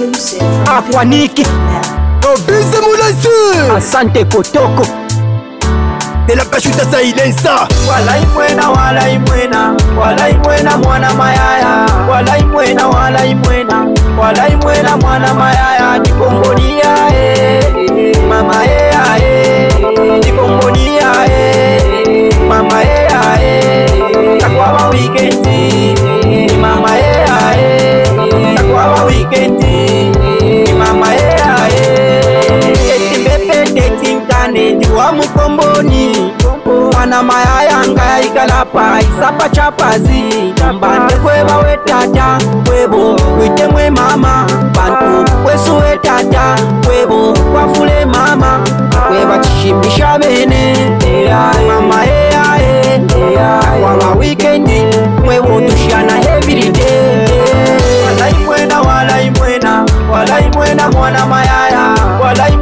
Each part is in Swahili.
Aquanique Obise Moulasi Asante Kotoko de la Pachuta Sailensa. Walai mwena mwana mayaya. Walai mwena mwana mayaya. Nikombonia mama nikombonia mama takwa weekendi mama takwa weekendi mama etimbepe ndiwa mukomboni mwana mayaya ngaya ikalapa isapa chapazi mbande kweba wetata kwebo witemwe mama bantu wesu wetata kwebo kwafule mama kweba chishimisha bene mama wala weekendi mwebo tushana everyday walai mwena mwana mayaya. Walai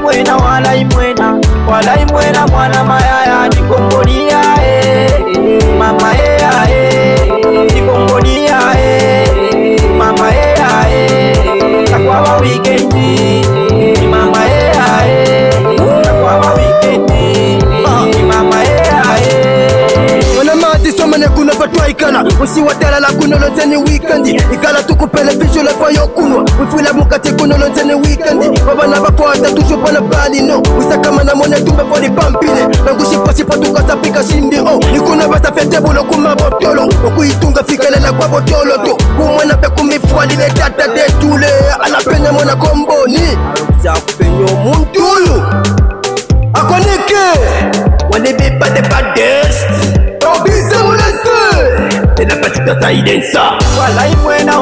mwena mwana mayaya. Nikombonia mama nikombonia mama takwa weekendi mama takwa weekendi mama wana mati somane kuna fatwa ikala usi watala la kuna lonzeni weekendi ikala tukupele fisho la fayo kunwa wifula mukati kuna lonzeni weekendi wabana bafuata tusho pana bali no usakama na mone tumbe poli pampile nangushipasipa tukasapika shindi nikuna basa fetebolo kuma botolo okuitunga fikelela kwa botolo to kumwana pe kumifualile tata detule alapenya mwana komboni za kupenyo muntulu Aquanique walibipa de badest Obise Moulasi de la Pachuta Sailensa. Walai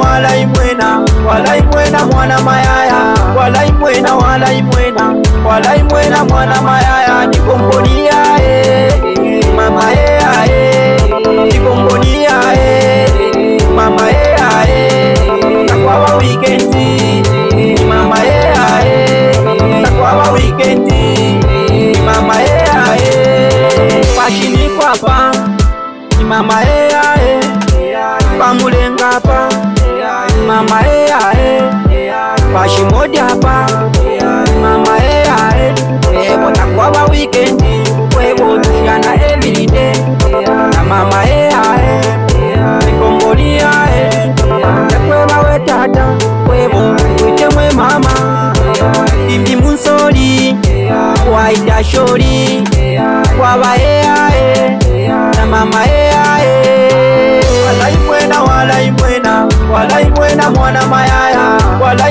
mwena mwana mayaya. Walai mwena mwana mayaya. Nikombonia mama nikombonia mama takwa weekendi mama takwa weekendi mama pashini kwapa ni mama pamulenga pa mama pashimoja pa mama ebo takwa weekendi kwebo tushana everyday na mama nikombonia takweba wetata kwebo witemwe mama bibi munsoli waida shori kwaba na mama walai mwena mwana mayaya. Walai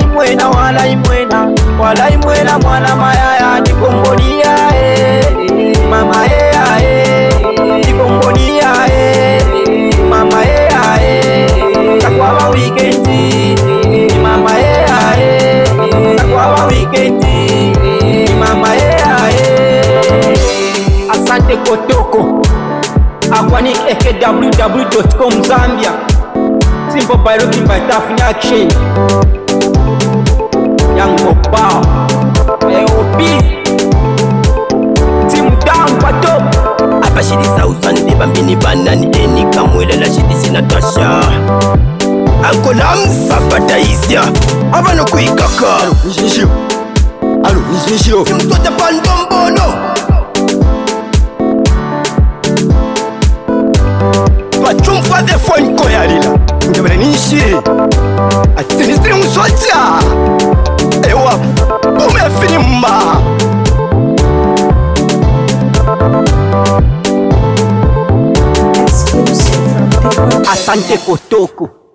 mwena mwana mayaya. Nikombonia mama nikombonia mama takwa weekendi mama takwa weekendi mama Asante Kotoko Aquanique www.com Zambia Simple by looking by Taffin Action Young Boba AOB Team down pato Apa shidi sauzani de bambini banani eni kamwele la shidi sinatasha Anko lamsa pataisya Abano kuikaka Alo nishishio Simtote pandombolo Pachumfa de phone koyalila Njabele nishi Atinisiri msoja Ewa Umefinimba Asante Kotoko